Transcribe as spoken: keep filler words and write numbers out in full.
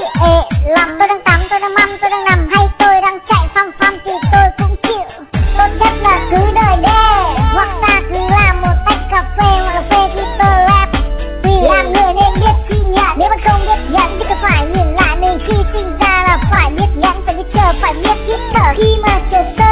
ê làm. Tôi đang tắm, tôi đang măm, tôi đang nằm hay tôi đang chạy phăm phăm thì tôi cũng chịu. Tốt nhất là cứ đợi đê, hoặc ta cứ làm một tách cà phê hoặc cà phê khi tôi rap. Vì làm người nên biết khi nhận, nếu bạn không biết nhận thì cứ phải nhìn lại mình. Khi sinh ra là phải biết nhẫn, phải biết chờ, phải biết hít thở khi mà chờ sơ.